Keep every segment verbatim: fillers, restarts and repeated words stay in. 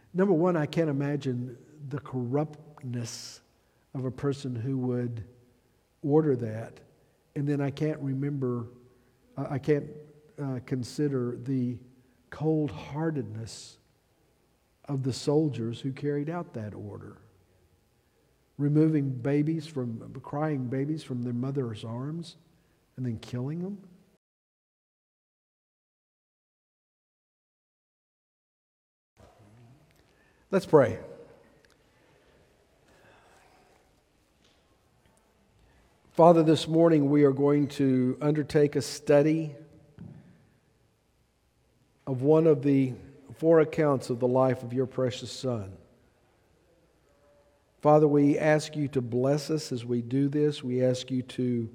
Number one, I can't imagine the corruptness of a person who would order that. And then I can't remember, I can't uh, consider the cold-heartedness of the soldiers who carried out that order. Removing babies from, crying babies from their mother's arms and then killing them. Let's pray. Father, this morning we are going to undertake a study of one of the four accounts of the life of your precious Son. Father, we ask you to bless us as we do this. We ask you to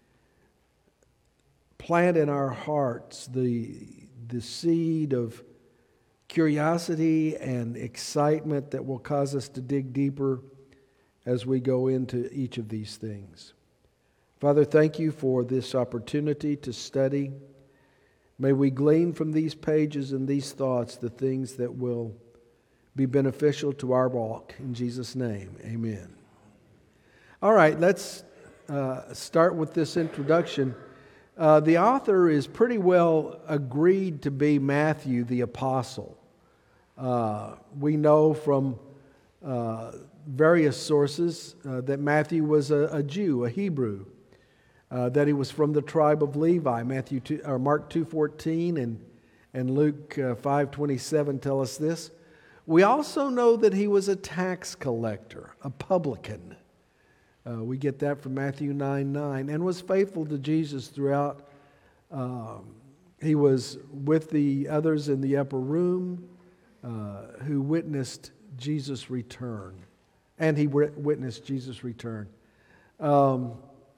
plant in our hearts the, the seed of curiosity and excitement that will cause us to dig deeper as we go into each of these things. Father, thank you for this opportunity to study. May we glean from these pages and these thoughts the things that will be beneficial to our walk. In Jesus' name, amen. All right, let's uh, start with this introduction. Uh, the author is pretty well agreed to be Matthew the Apostle. Uh, we know from uh, various sources uh, that Matthew was a, a Jew, a Hebrew, uh, that he was from the tribe of Levi. Matthew two, or Mark two fourteen and and Luke uh, five twenty-seven tell us this. We also know that he was a tax collector, a publican. Uh, we get that from Matthew nine nine, and was faithful to Jesus throughout. Um, he was with the others in the upper room uh, who witnessed Jesus' return, and he witnessed Jesus' return. Um,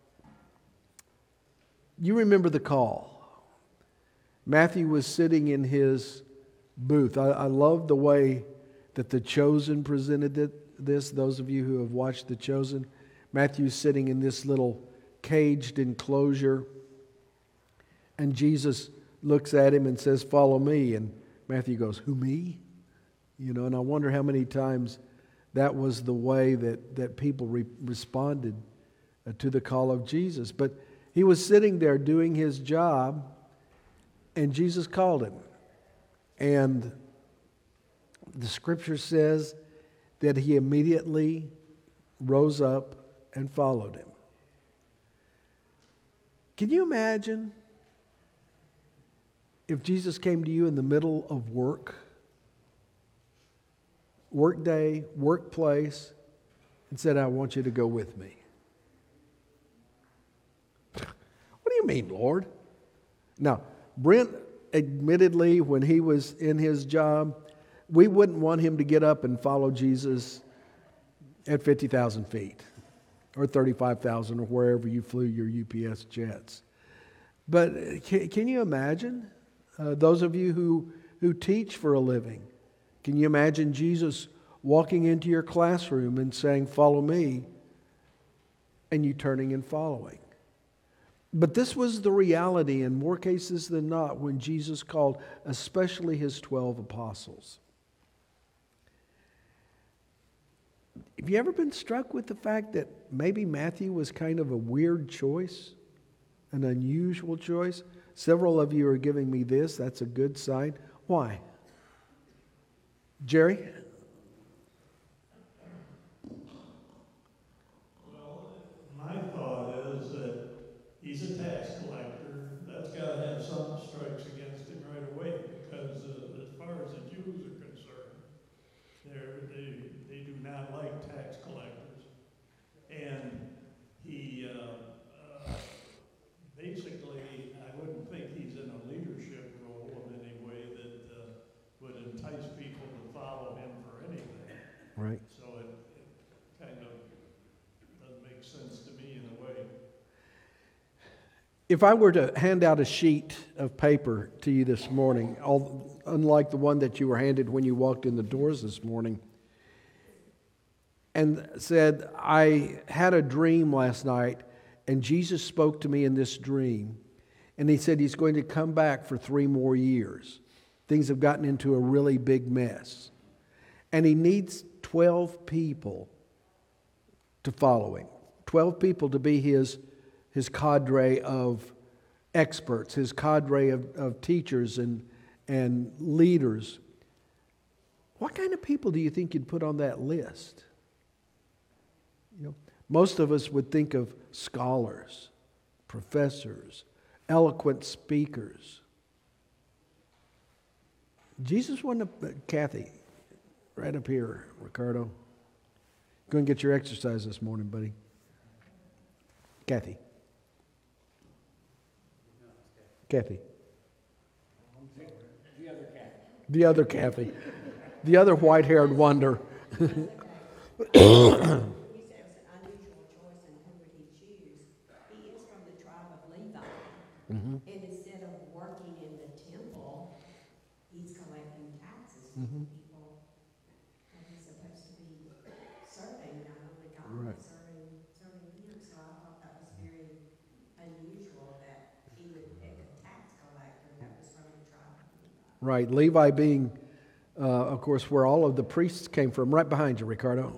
you remember the call. Matthew was sitting in his booth. I, I love the way that The Chosen presented it, this. Those of you who have watched The Chosen, Matthew's sitting in this little caged enclosure, and Jesus looks at him and says, "Follow me." And Matthew goes, "Who, me?" You know, and I wonder how many times that was the way that, that people re- responded uh, to the call of Jesus. But he was sitting there doing his job, and Jesus called him. And the scripture says that he immediately rose up and followed him. Can you imagine if Jesus came to you in the middle of work, work day, workplace, and said, "I want you to go with me"? What do you mean, Lord? Now, Brent, admittedly, when he was in his job, we wouldn't want him to get up and follow Jesus at fifty thousand feet or thirty-five thousand or wherever you flew your U P S jets. But can, can you imagine, uh, those of you who, who teach for a living, can you imagine Jesus walking into your classroom and saying, "Follow me," and you turning and following? But this was the reality in more cases than not when Jesus called especially his twelve apostles. Have you ever been struck with the fact that maybe Matthew was kind of a weird choice, an unusual choice? Several of you are giving me this. That's a good sign. Why? Jerry? Well, my thought is that he's a tax collector. That's got to have something strikes against him right away, because uh, as far as the Jews are concerned, they're, they they do not like tax collectors, and he uh, uh, basically, I wouldn't think he's in a leadership role in any way that uh, would entice people to follow him for anything. Right. So it, it kind of doesn't make sense to me in a way. If I were to hand out a sheet of paper to you this morning, all, unlike the one that you were handed when you walked in the doors this morning, and said, "I had a dream last night, and Jesus spoke to me in this dream, and he said he's going to come back for three more years. Things have gotten into a really big mess. And he needs twelve people to follow him. twelve people to be his, his cadre of experts, his cadre of, of teachers and, and leaders. What kind of people do you think you'd put on that list? You know, most of us would think of scholars, professors, eloquent speakers. Jesus wasn't a, Kathy, right up here, Ricardo. Go and get your exercise this morning, buddy. Kathy. Kathy. The other Kathy. The other Kathy. The other white-haired wonder. You said it was an unusual choice, and who would he choose? He is from the tribe of Levi. Mm-hmm. And instead of working in the temple, he's collecting taxes from Mhm. people that he's supposed to be serving, not only God, Right. but serving, serving him. So I thought that was very unusual that he would pick a tax collector that was from the tribe of Levi. Right, Levi being, uh, of course, where all of the priests came from. Right behind you, Ricardo.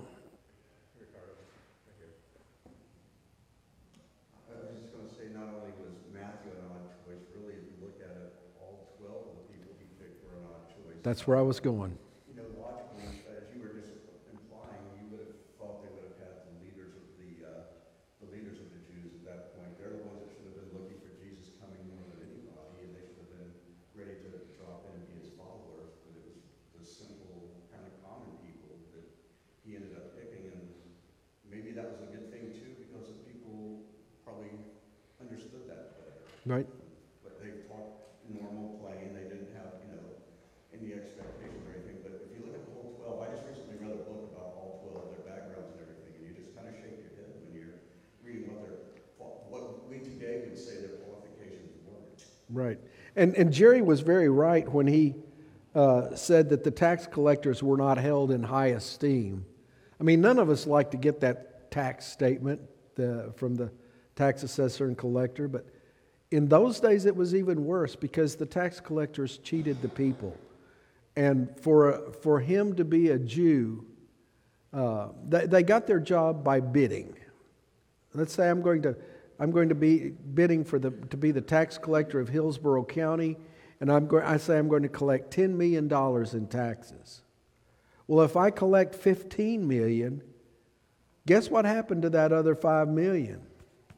I was just going to say, not only was Matthew an odd choice, really, if you look at it, all twelve of the people he picked were an odd choice. That's where I was going. You know, logically, as you were just implying, you would have thought they would have had the leaders of the, uh, the leaders of the Jews at that point. They're the ones that should have been looking for Jesus coming more than anybody, and they should have been ready to drop in and be his followers. But it was the simple, kind of common people that he ended up picking, and maybe that was a good thing too, because the people probably understood that better. Right. But they talked normal, plain, they didn't have, you know, any expectations or anything. But if you look at the whole twelve, I just recently read a book about all twelve, their backgrounds and everything, and you just kind of shake your head when you're reading what their, what we today would say their qualifications were. Right. And, and Jerry was very right when he uh, said that the tax collectors were not held in high esteem. I mean, none of us like to get that tax statement the, from the tax assessor and collector, but in those days it was even worse because the tax collectors cheated the people. And for, for him to be a Jew, uh, they, they got their job by bidding. Let's say I'm going to I'm going to be bidding for the to be the tax collector of Hillsborough County, and I'm going I say I'm going to collect ten million dollars in taxes. Well, if I collect fifteen million dollars, guess what happened to that other five million dollars?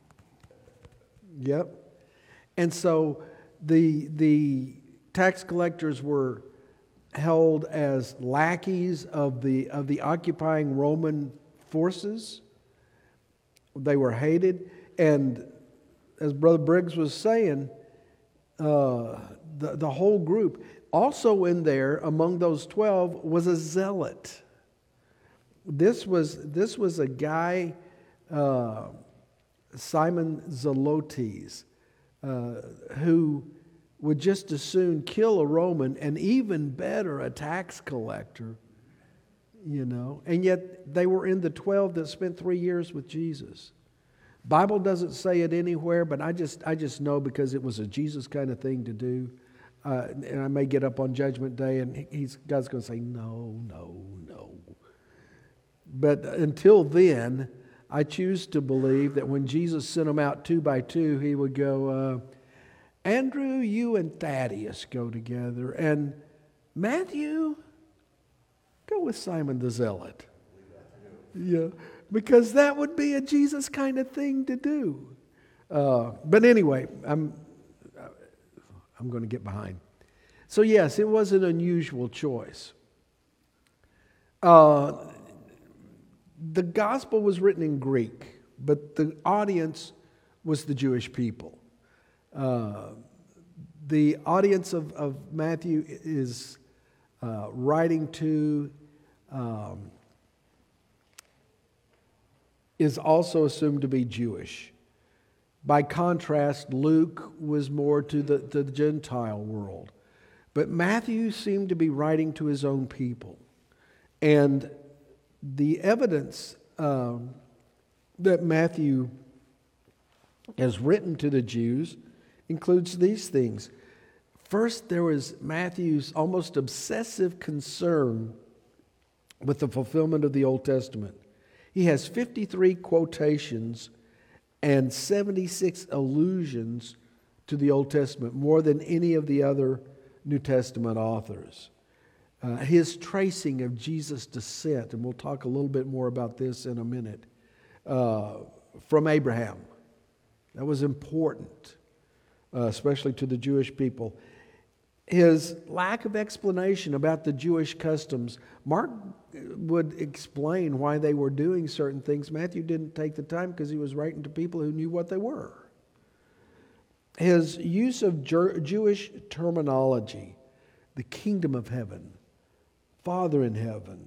Yep. And so the the tax collectors were held as lackeys of the of the occupying Roman forces. They were hated, and as Brother Briggs was saying, uh, the the whole group. Also in there, among those twelve, was a zealot. This was this was a guy, uh, Simon Zelotes, uh, who would just as soon kill a Roman, and even better, a tax collector. You know, and yet they were in the twelve that spent three years with Jesus. Bible doesn't say it anywhere, but I just I just know because it was a Jesus kind of thing to do. Uh, and I may get up on Judgment Day, and he's God's going to say no, no, no. But until then, I choose to believe that when Jesus sent them out two by two, he would go, uh, Andrew, you and Thaddeus go together, and Matthew, go with Simon the Zealot. Yeah, because that would be a Jesus kind of thing to do. Uh, but anyway, I'm I'm going to get behind. So yes, it was an unusual choice. Uh, the gospel was written in Greek, but the audience was the Jewish people. Uh, the audience of, of Matthew is uh, writing to um, is also assumed to be Jewish. By contrast, Luke was more to the, to the Gentile world. But Matthew seemed to be writing to his own people. And the evidence um, that Matthew has written to the Jews includes these things. First, there was Matthew's almost obsessive concern with the fulfillment of the Old Testament. He has fifty-three quotations and seventy-six allusions to the Old Testament, more than any of the other New Testament authors. Uh, his tracing of Jesus' descent, and we'll talk a little bit more about this in a minute, uh, from Abraham. That was important, uh, especially to the Jewish people. His lack of explanation about the Jewish customs. Mark would explain why they were doing certain things. Matthew didn't take the time because he was writing to people who knew what they were. His use of Jer- Jewish terminology, the kingdom of heaven, Father in heaven,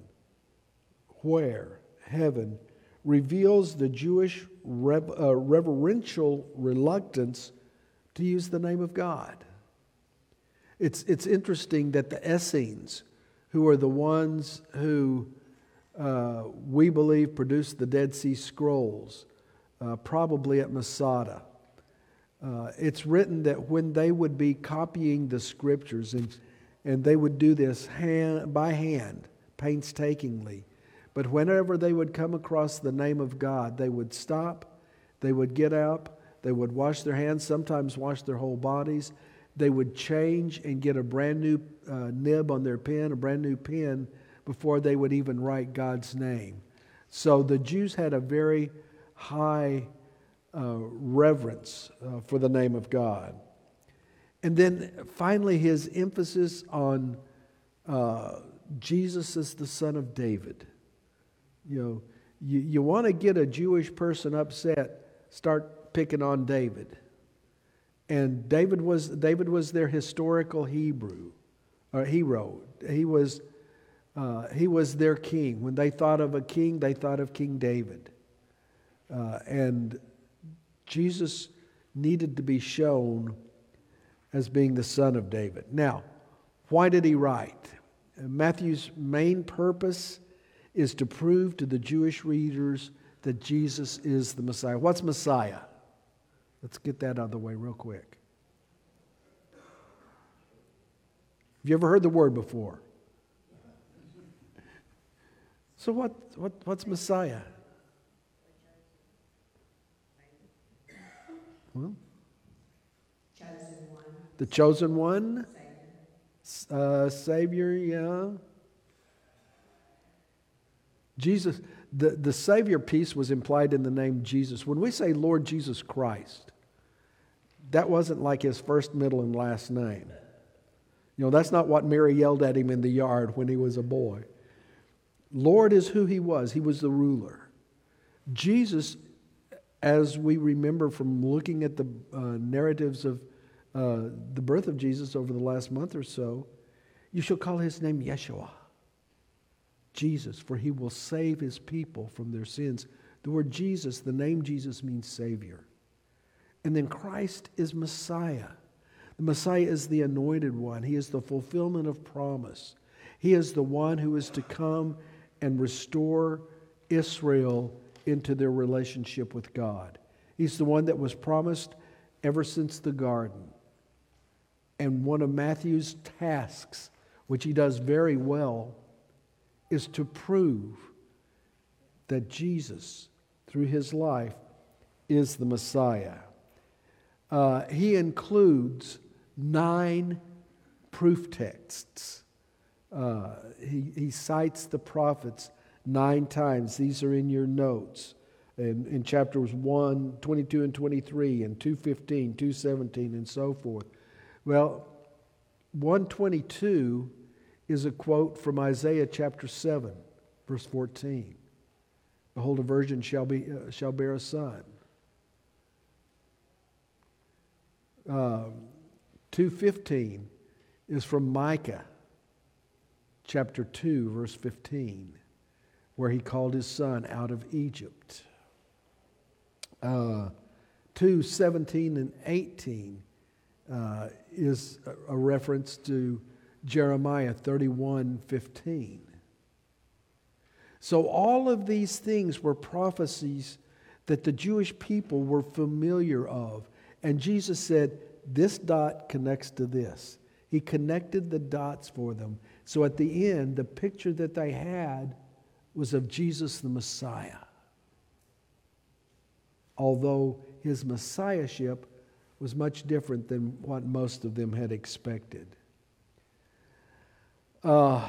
where, heaven, reveals the Jewish rev- uh, reverential reluctance to use the name of God. It's, it's interesting that the Essenes, who are the ones who uh, we believe produced the Dead Sea Scrolls, uh, probably at Masada, uh, it's written that when they would be copying the scriptures, and, and they would do this hand, by hand, painstakingly, but whenever they would come across the name of God, they would stop, they would get up, they would wash their hands, sometimes wash their whole bodies. They would change and get a brand new uh, nib on their pen, a brand new pen, before they would even write God's name. So the Jews had a very high uh, reverence uh, for the name of God. And then finally, his emphasis on uh, Jesus as the son of David. You know, you, you want to get a Jewish person upset, start picking on David. And David was David was their historical Hebrew, or hero. He was uh, he was their king. When they thought of a king, they thought of King David. Uh, and Jesus needed to be shown as being the son of David. Now, why did he write? Matthew's main purpose is to prove to the Jewish readers that Jesus is the Messiah. What's Messiah? Let's get that out of the way real quick. Have you ever heard the word before? So what, what what's Messiah? Well, Chosen one, the chosen one, Savior. uh, Savior, yeah. Jesus, the, the Savior piece was implied in the name Jesus. When we say Lord Jesus Christ, that wasn't like his first, middle, and last name. You know, that's not what Mary yelled at him in the yard when he was a boy. Lord is who he was. He was the ruler. Jesus, as we remember from looking at the uh, narratives of uh, the birth of Jesus over the last month or so, you shall call his name Yeshua, Jesus, for he will save his people from their sins. The word Jesus, the name Jesus, means Savior. And then Christ is Messiah. The Messiah is the anointed one. He is the fulfillment of promise. He is the one who is to come and restore Israel into their relationship with God. He's the one that was promised ever since the garden. And one of Matthew's tasks, which he does very well, is to prove that Jesus, through his life, is the Messiah. Uh, he includes nine proof texts. Uh, he, he cites the prophets nine times. These are in your notes. In, in chapters one, twenty-two and twenty-three, and two fifteen, two seventeen, and so forth. Well, one twenty-two is a quote from Isaiah chapter seven, verse fourteen. Behold, a virgin shall be uh, shall bear a son. Um, two fifteen is from Micah chapter two, verse fifteen, where he called his son out of Egypt. Uh, two seventeen and eighteen uh, is a, a reference to Jeremiah thirty-one fifteen. So all of these things were prophecies that the Jewish people were familiar of. And Jesus said, this dot connects to this. He connected the dots for them. So at the end, the picture that they had was of Jesus the Messiah, although his messiahship was much different than what most of them had expected. Uh,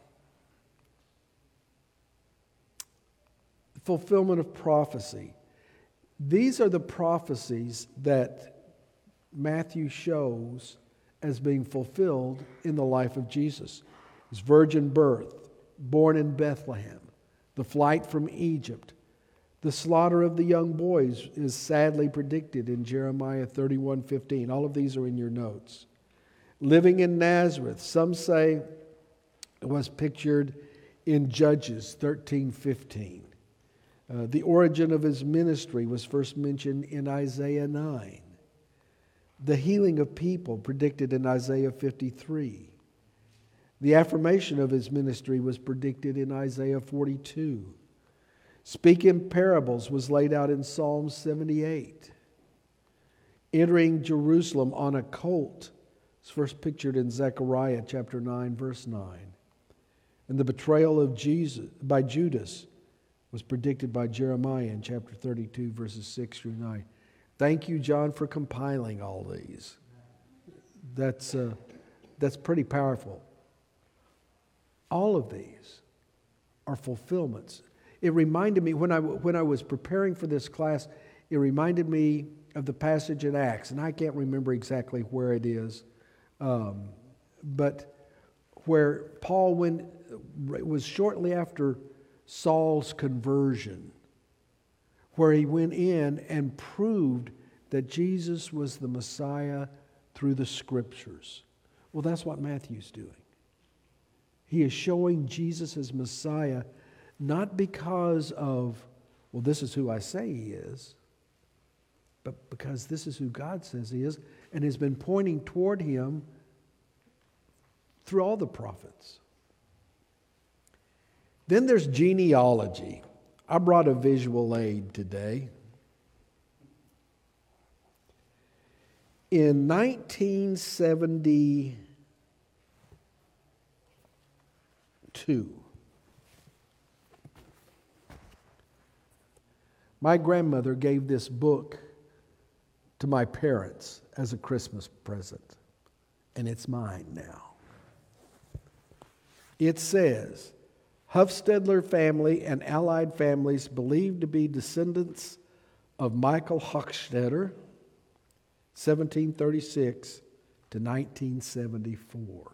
fulfillment of prophecy. These are the prophecies that Matthew shows as being fulfilled in the life of Jesus. His virgin birth, born in Bethlehem, the flight from Egypt, the slaughter of the young boys is sadly predicted in Jeremiah thirty-one fifteen. All of these are in your notes. Living in Nazareth, some say it was pictured in Judges thirteen fifteen. Uh, the origin of his ministry was first mentioned in Isaiah nine. The healing of people predicted in Isaiah fifty-three. The affirmation of his ministry was predicted in Isaiah forty-two. Speaking parables was laid out in Psalm seventy-eight. Entering Jerusalem on a colt is first pictured in Zechariah chapter nine, verse nine. And the betrayal of Jesus by Judas was predicted by Jeremiah in chapter thirty-two, verses six through nine. Thank you, John, for compiling all these. That's, uh, that's pretty powerful. All of these are fulfillments. It reminded me, when I, when I was preparing for this class, it reminded me of the passage in Acts, and I can't remember exactly where it is, um, but where Paul went, it was shortly after Saul's conversion, where he went in and proved that Jesus was the Messiah through the Scriptures. Well, that's what Matthew's doing. He is showing Jesus as Messiah, not because of, well, this is who I say he is, but because this is who God says he is, and has been pointing toward him through all the prophets. Then there's genealogy. I brought a visual aid today. In nineteen seventy-two, my grandmother gave this book to my parents as a Christmas present, and it's mine now. It says, Huffstedler family and allied families believed to be descendants of Michael Hochstetter, seventeen thirty-six to nineteen seventy-four.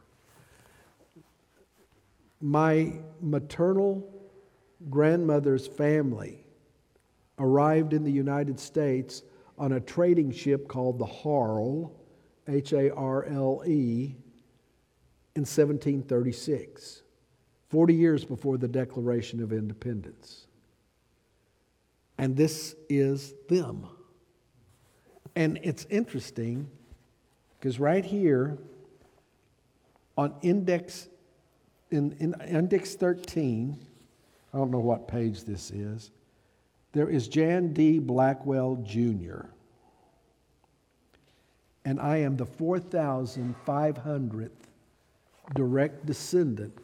My maternal grandmother's family arrived in the United States on a trading ship called the Harle, H A R L E, in seventeen thirty-six, forty years before the Declaration of Independence. And this is them. And it's interesting because right here on index in, in index thirteen, I don't know what page this is, there is Jan D. Blackwell Junior And I am the four thousand five hundredth direct descendant.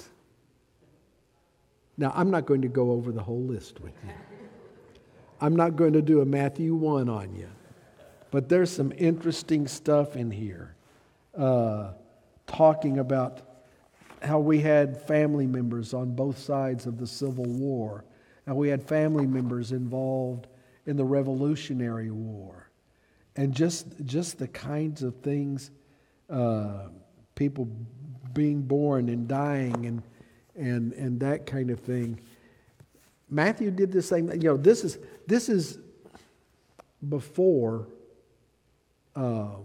Now, I'm not going to go over the whole list with you. I'm not going to do a Matthew one on you. But there's some interesting stuff in here, uh, talking about how we had family members on both sides of the Civil War, how we had family members involved in the Revolutionary War, and just just the kinds of things, uh, people being born and dying and and and that kind of thing. Matthew did the same. You know, this is this is before um,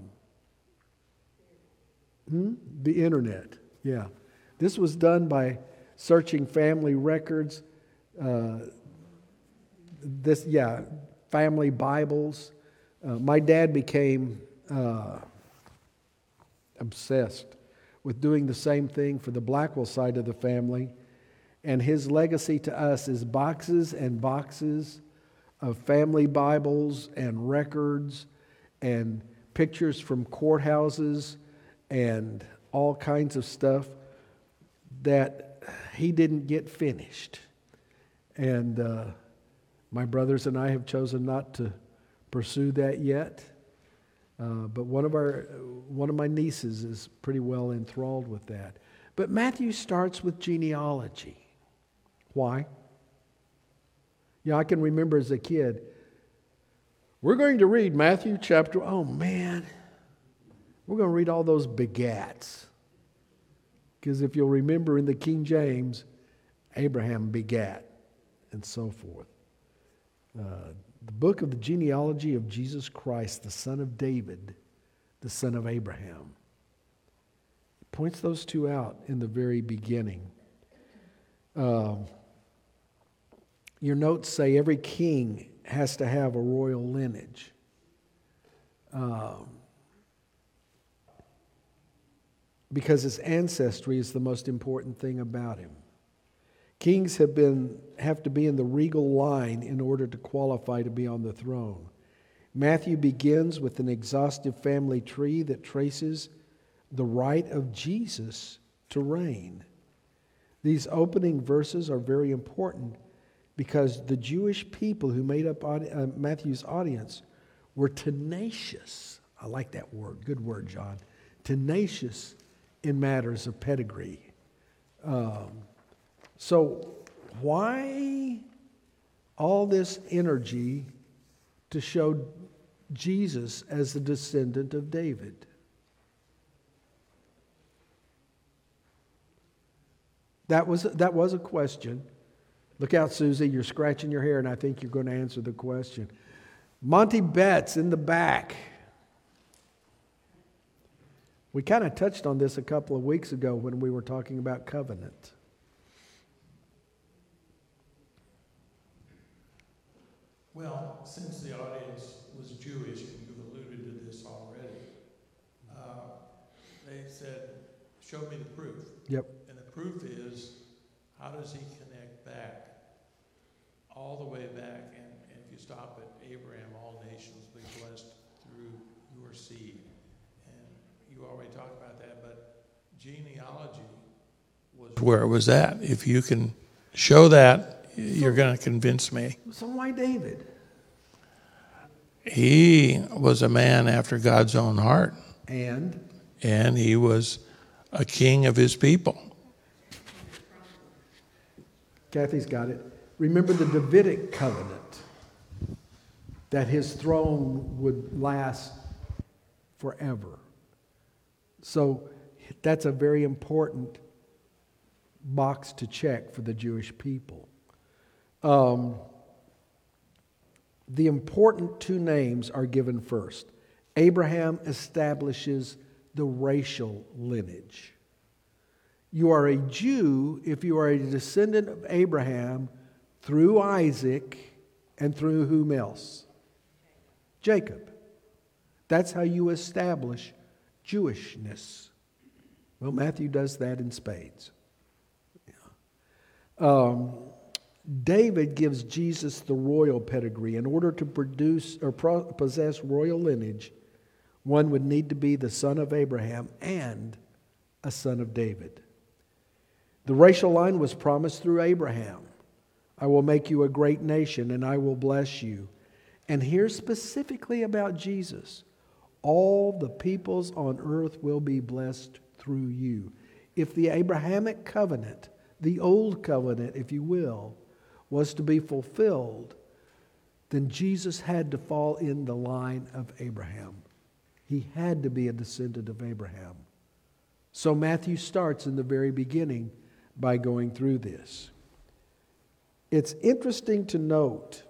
hmm? the internet. Yeah, this was done by searching family records. Uh, this, yeah, family Bibles. Uh, my dad became uh, obsessed with doing the same thing for the Blackwell side of the family. And his legacy to us is boxes and boxes of family Bibles and records and pictures from courthouses and all kinds of stuff that he didn't get finished. And uh, my brothers and I have chosen not to pursue that yet. Uh, but one of our, one of my nieces is pretty well enthralled with that. But Matthew starts with genealogy. Why? Yeah, I can remember as a kid, we're going to read Matthew chapter, oh man, we're going to read all those begats. Because if you'll remember in the King James, Abraham begat, and so forth. Uh, the book of the genealogy of Jesus Christ, the son of David, the son of Abraham. It points those two out in the very beginning. Uh, your notes say every king has to have a royal lineage. Um, because his ancestry is the most important thing about him. Kings have been have to be in the regal line in order to qualify to be on the throne. Matthew begins with an exhaustive family tree that traces the right of Jesus to reign. These opening verses are very important because the Jewish people who made up uh, Matthew's audience were tenacious. I like that word. Good word, John. Tenacious in matters of pedigree. Um, so why all this energy to show Jesus as the descendant of David? That was, that was a question. Look out, Susie, you're scratching your hair, and I think you're going to answer the question. Monty Betts in the back. We kind of touched on this a couple of weeks ago when we were talking about covenant. Well, since the audience was Jewish, and you've alluded to this already, uh, they said, show me the proof. Yep. And the proof is, how does he connect back, all the way back, and, and if you stop at Abraham, all nations will be blessed through your seed. And you already talked about that, but genealogy was where it was at. If you can show that, you're going to convince me. So why David? He was a man after God's own heart. And? And he was a king of his people. Kathy's got it. Remember the Davidic covenant, that his throne would last forever. So that's a very important box to check for the Jewish people. Um, the important two names are given first. Abraham establishes the racial lineage. You are a Jew if you are a descendant of Abraham through Isaac and through whom else? Jacob. That's how you establish Jewishness. Well, Matthew does that in spades. Yeah. Um, David gives Jesus the royal pedigree. In order to produce or pro- possess royal lineage, one would need to be the son of Abraham and a son of David. The racial line was promised through Abraham. I will make you a great nation and I will bless you. And here specifically about Jesus, all the peoples on earth will be blessed through you. If the Abrahamic covenant, the old covenant, if you will, was to be fulfilled, then Jesus had to fall in the line of Abraham. He had to be a descendant of Abraham. So Matthew starts in the very beginning by going through this. It's interesting to note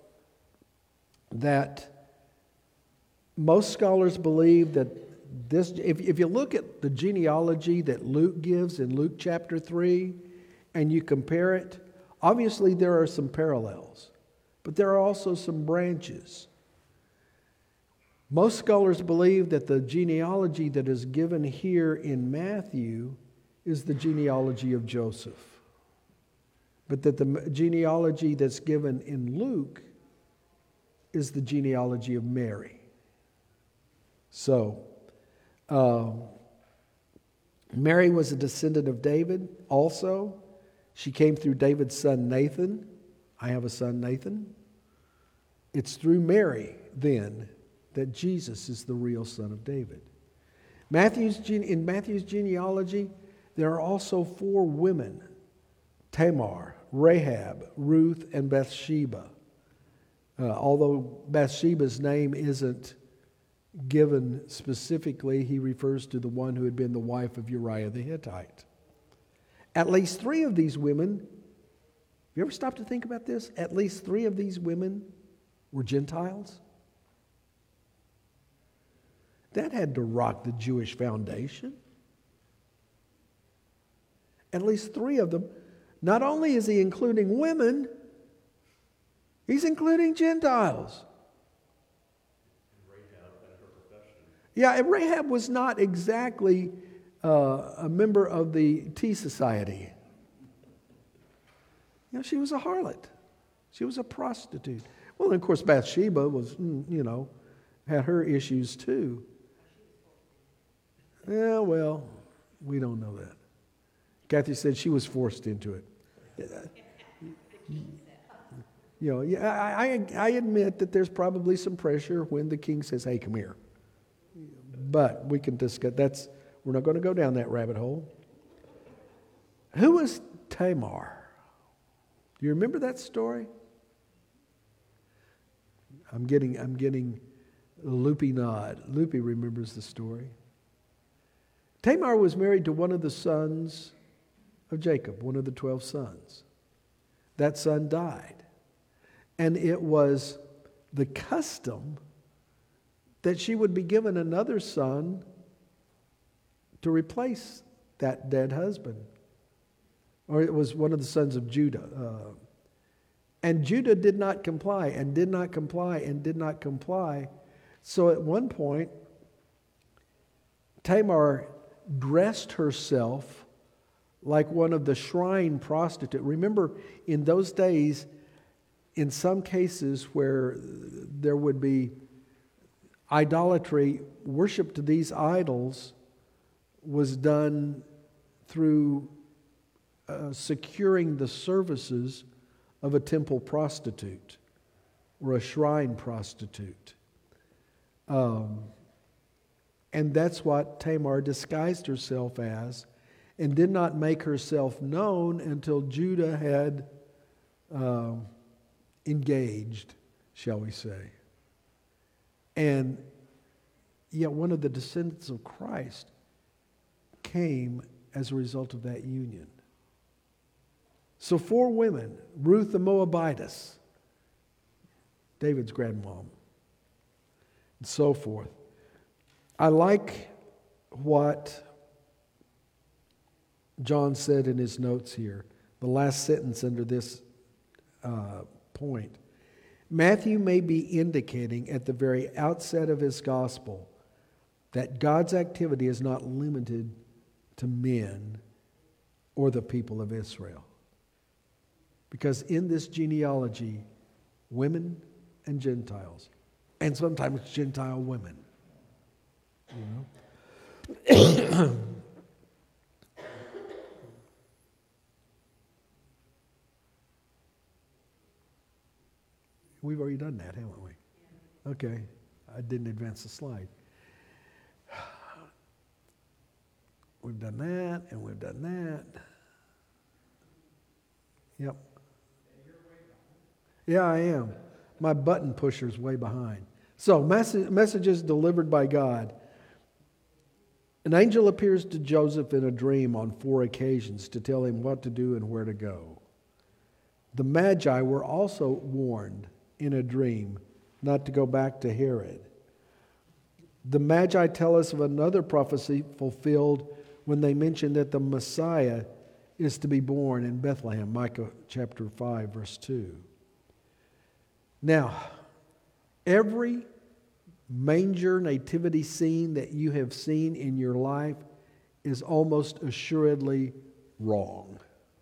that most scholars believe that this, if, if you look at the genealogy that Luke gives in Luke chapter three, and you compare it, obviously there are some parallels, but there are also some branches. Most scholars believe that the genealogy that is given here in Matthew is the genealogy of Joseph, but that the genealogy that's given in Luke is the genealogy of Mary. So, um, Mary was a descendant of David also. She came through David's son Nathan. I have a son, Nathan. It's through Mary, then, that Jesus is the real son of David. Matthew's gene- in Matthew's genealogy, there are also four women: Tamar, Rahab, Ruth, and Bathsheba. Uh, although Bathsheba's name isn't given specifically, he refers to the one who had been the wife of Uriah the Hittite. At least three of these women, have you ever stopped to think about this? At least three of these women were Gentiles. That had to rock the Jewish foundation. At least three of them. Not only is he including women, he's including Gentiles. Yeah, and Rahab was not exactly uh, a member of the Tea Society. You know, she was a harlot. She was a prostitute. Well, and of course, Bathsheba was, mm, you know, had her issues too. Yeah, well, we don't know that. Kathy said she was forced into it. You know, yeah, I, I, I admit that there's probably some pressure when the king says, "Hey, come here." But we can discuss. That's we're not going to go down that rabbit hole. Who was Tamar? Do you remember that story? I'm getting I'm getting a loopy nod. Loopy remembers the story. Tamar was married to one of the sons of Jacob, one of the twelve sons. That son died. And it was the custom that she would be given another son to replace that dead husband. Or it was one of the sons of Judah. Uh, and Judah did not comply, and did not comply, and did not comply. So at one point, Tamar dressed herself like one of the shrine prostitutes. Remember, in those days, in some cases where there would be idolatry, worship to these idols was done through uh, securing the services of a temple prostitute or a shrine prostitute. Um, and that's what Tamar disguised herself as, and did not make herself known until Judah had uh, engaged, shall we say. And yet one of the descendants of Christ came as a result of that union. So four women: Ruth the Moabitess, David's grandmom, and so forth. I like what John said in his notes here, the last sentence under this uh, point. Matthew may be indicating at the very outset of his gospel that God's activity is not limited to men or the people of Israel. Because in this genealogy, women and Gentiles, and sometimes Gentile women, you know. We've already done that, haven't we? Okay. I didn't advance the slide. We've done that, and we've done that. Yep. Yeah, I am. My button pusher's way behind. So, mess- messages delivered by God. An angel appears to Joseph in a dream on four occasions to tell him what to do and where to go. The Magi were also warned in a dream not to go back to Herod. The Magi tell us of another prophecy fulfilled when they mention that the Messiah is to be born in Bethlehem, Micah chapter five, verse two. Now, every manger nativity scene that you have seen in your life is almost assuredly wrong.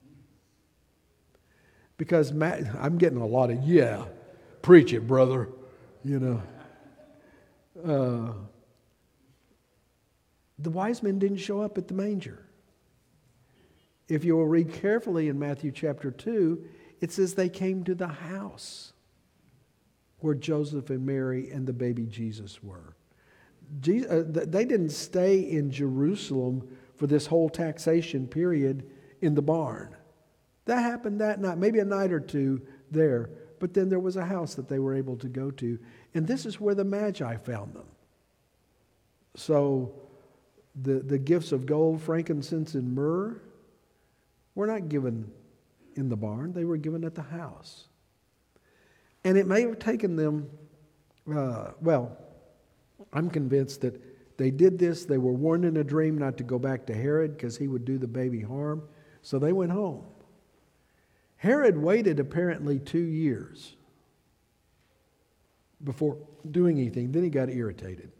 Because Matt, I'm getting a lot of, yeah, preach it, brother, you know. Uh, the wise men didn't show up at the manger. If you will read carefully in Matthew chapter two, It says they came to the house where Joseph and Mary and the baby Jesus were. Jesus, uh, they didn't stay in Jerusalem for this whole taxation period in the barn. That happened that night, maybe a night or two there, but then there was a house that they were able to go to. And this is where the Magi found them. So the, the gifts of gold, frankincense, and myrrh were not given in the barn. They were given at the house. And it may have taken them, uh, well, I'm convinced that they did this. They were warned in a dream not to go back to Herod because he would do the baby harm. So they went home. Herod waited apparently two years before doing anything. Then he got irritated.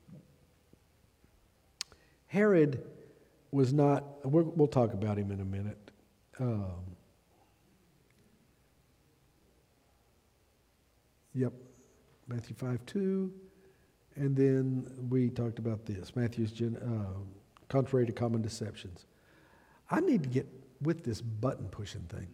Herod was not, we're, we'll talk about him in a minute. Um, yep, Matthew five two. And then we talked about this, Matthew's gen, uh, contrary to common deceptions. I need to get with this button pushing thing.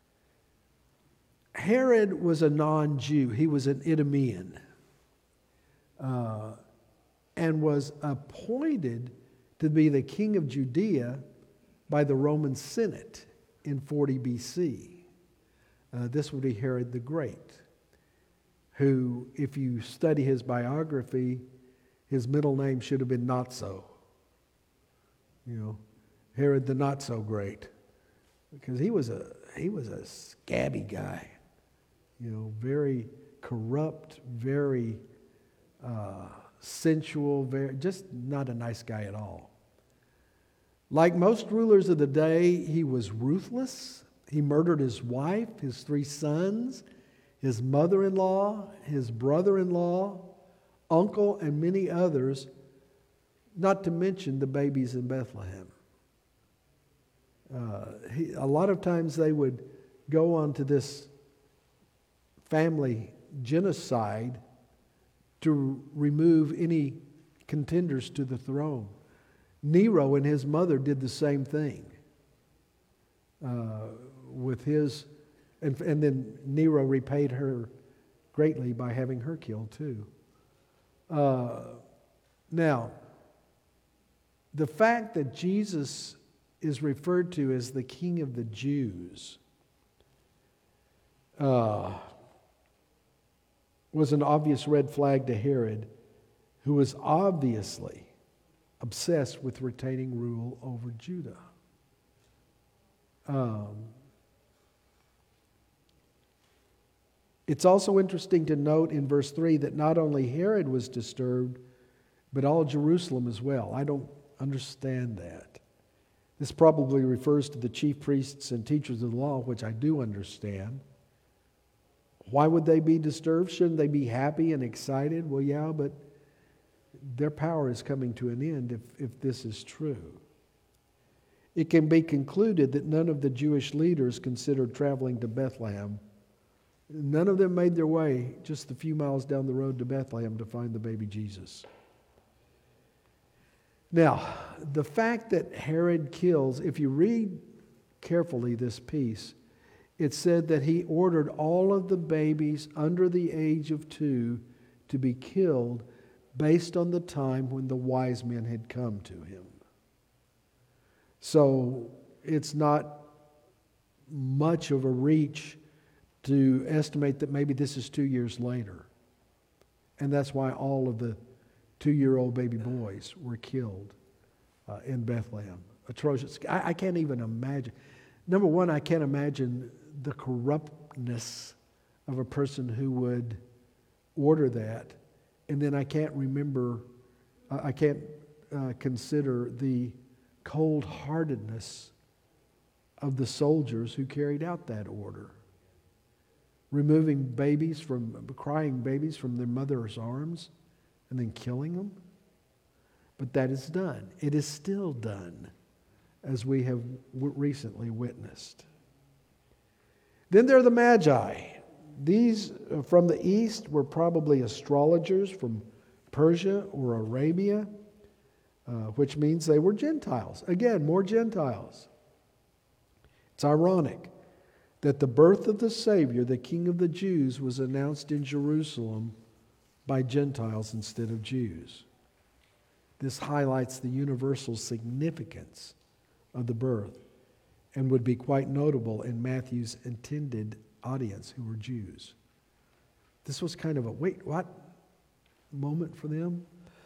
Herod was a non-Jew. He was an Idumean. Uh, and was appointed to be the king of Judea by the Roman Senate in forty B C. Uh, this would be Herod the Great, who, if you study his biography, his middle name should have been Not So. You know, Herod the Not So Great, because he was a he was a scabby guy. You know, very corrupt, very uh, sensual, very just not a nice guy at all. Like most rulers of the day, he was ruthless. He murdered his wife, his three sons, his mother-in-law, his brother-in-law, uncle, and many others, not to mention the babies in Bethlehem. Uh, he, a lot of times they would go on to this family genocide to remove any contenders to the throne. Nero and his mother did the same thing uh, with his, and, and then Nero repaid her greatly by having her killed too. Uh, now, the fact that Jesus is referred to as the King of the Jews uh, was an obvious red flag to Herod, who was obviously obsessed with retaining rule over Judah. Um, it's also interesting to note in verse three that not only Herod was disturbed, but all Jerusalem as well. I don't understand that. This probably refers to the chief priests and teachers of the law, which I do understand. Why would they be disturbed? Shouldn't they be happy and excited? Well, yeah, but their power is coming to an end if, if this is true. It can be concluded that none of the Jewish leaders considered traveling to Bethlehem. None of them made their way just a few miles down the road to Bethlehem to find the baby Jesus. Now, the fact that Herod kills, if you read carefully this piece, it said that he ordered all of the babies under the age of two to be killed based on the time when the wise men had come to him. So it's not much of a reach to estimate that maybe this is two years later. And that's why all of the two-year-old baby boys were killed uh, in Bethlehem. Atrocious. I, I can't even imagine. Number one, I can't imagine the corruptness of a person who would order that. And then I can't remember, uh, I can't uh, consider the cold-heartedness of the soldiers who carried out that order. Removing babies from, crying babies from their mother's arms and then killing them. But that is done. It is still done, as we have w- recently witnessed. Then there are the Magi. These uh, from the east were probably astrologers from Persia or Arabia, uh, which means they were Gentiles. Again, more Gentiles. It's ironic. that the birth of the Savior, the King of the Jews, was announced in Jerusalem by Gentiles instead of Jews. This highlights the universal significance of the birth and would be quite notable in Matthew's intended audience, who were Jews. This was kind of a, wait, what moment for them?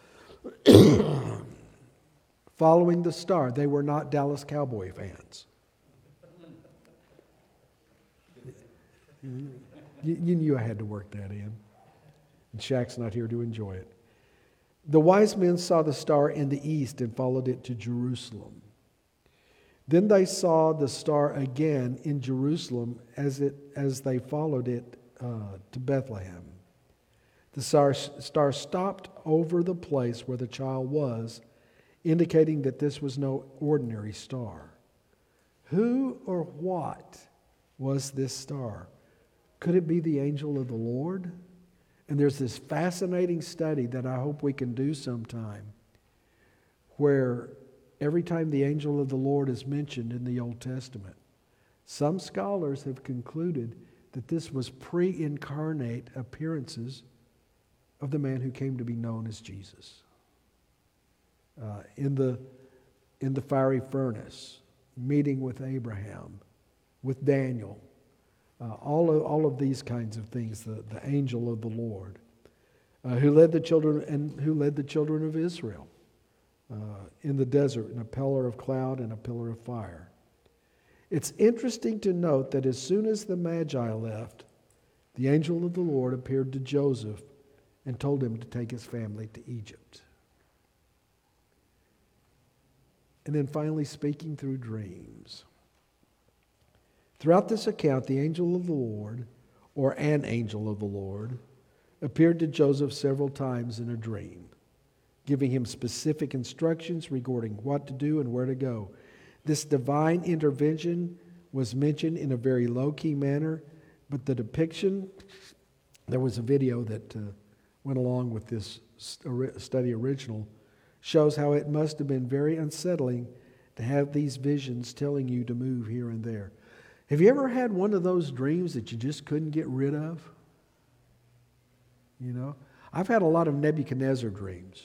Following the star. They were not Dallas Cowboy fans. You, you knew I had to work that in. And Shaq's not here to enjoy it. The wise men saw the star in the east and followed it to Jerusalem. Then they saw the star again in Jerusalem as it as they followed it uh, to Bethlehem. The star, star stopped over the place where the child was, indicating that this was no ordinary star. Who or what was this star? Could it be the angel of the Lord? And there's this fascinating study that I hope we can do sometime, where every time the angel of the Lord is mentioned in the Old Testament, some scholars have concluded that this was pre-incarnate appearances of the man who came to be known as Jesus. Uh, in the in the fiery furnace, meeting with Abraham, with Daniel, uh, all of all of these kinds of things. The, the angel of the Lord, uh, who led the children and who led the children of Israel uh, in the desert in a pillar of cloud and a pillar of fire. It's interesting to note that as soon as the Magi left, the angel of the Lord appeared to Joseph and told him to take his family to Egypt. And then finally, speaking through dreams. Throughout this account, the angel of the Lord, or an angel of the Lord, appeared to Joseph several times in a dream, giving him specific instructions regarding what to do and where to go. This divine intervention was mentioned in a very low-key manner, but the depiction, there was a video that uh, went along with this study original, shows how it must have been very unsettling to have these visions telling you to move here and there. Have you ever had one of those dreams that you just couldn't get rid of? You know, I've had a lot of Nebuchadnezzar dreams.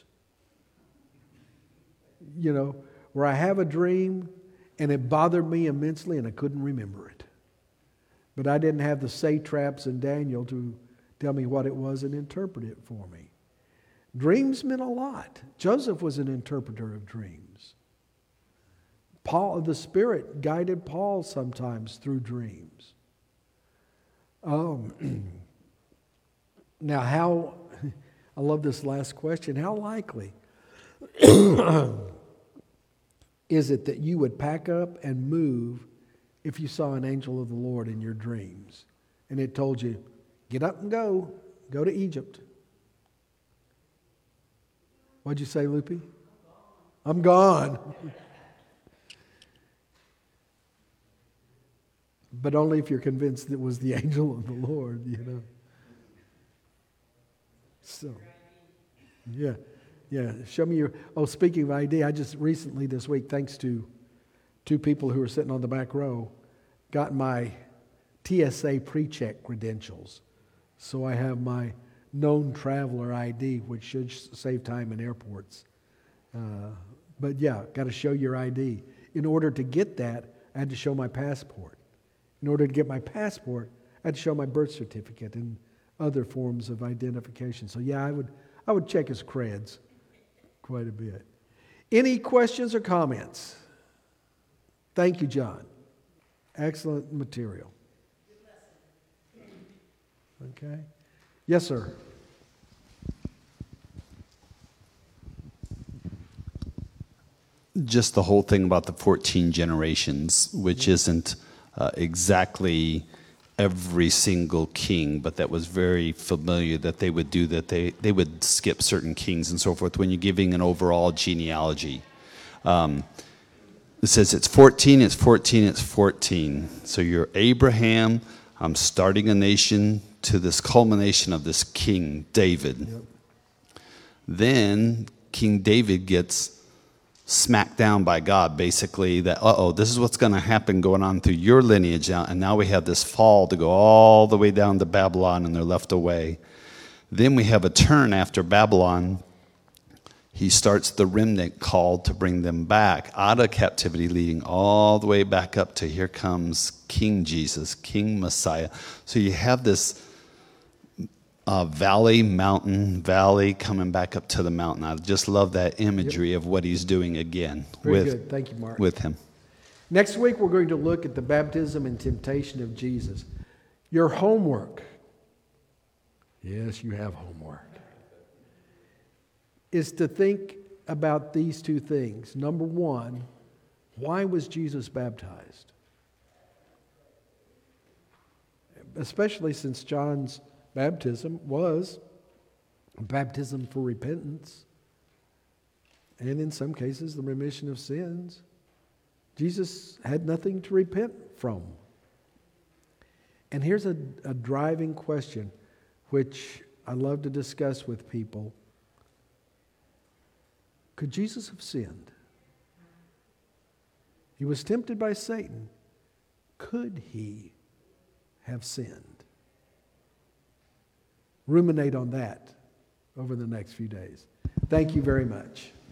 You know, where I have a dream and it bothered me immensely and I couldn't remember it. But I didn't have the satraps and Daniel to tell me what it was and interpret it for me. Dreams meant a lot. Joseph was an interpreter of dreams. Paul, the Spirit guided Paul sometimes through dreams. Um, now, how, I love this last question, how likely is it that you would pack up and move if you saw an angel of the Lord in your dreams and it told you, get up and go, go to Egypt? What'd you say, Loopy? I'm gone. But only if you're convinced it was the angel of the Lord, you know. So, yeah, yeah. Show me your, oh, speaking of I D, I just recently this week, thanks to two people who were sitting on the back row, got my T S A pre-check credentials. So I have my known traveler I D, which should save time in airports. Uh, but yeah, got to show your I D. In order to get that, I had to show my passport. In order to get my passport, I had to show my birth certificate and other forms of identification. So yeah, I would I would check his creds quite a bit. Any questions or comments? Thank you, John. Excellent material. Okay. Yes, sir. Just the whole thing about the fourteen generations, which isn't uh, exactly every single king, but that was very familiar that they would do that. They, they would skip certain kings and so forth when you're giving an overall genealogy. Um, it says it's fourteen, it's fourteen, it's fourteen. So you're Abraham, I'm starting a nation to this culmination of this King David. Yep. Then King David gets smacked down by God, basically, that, uh-oh, this is what's going to happen going on through your lineage now, and now we have this fall to go all the way down to Babylon, and they're left away. Then we have a turn after Babylon. He starts the remnant call to bring them back out of captivity, leading all the way back up to here comes King Jesus, King Messiah. So you have this uh, valley, mountain, valley coming back up to the mountain. I just love that imagery of what he's doing again Very with, good. Thank you, Mark. with him. Next week, we're going to look at the baptism and temptation of Jesus. Your homework, yes, you have homework, is to think about these two things. Number one, why was Jesus baptized? Especially since John's baptism was a baptism for repentance, and in some cases, the remission of sins. Jesus had nothing to repent from. And here's a, a driving question, which I love to discuss with people. Could Jesus have sinned? He was tempted by Satan. Could he have sinned? Ruminate on that over the next few days. Thank you very much.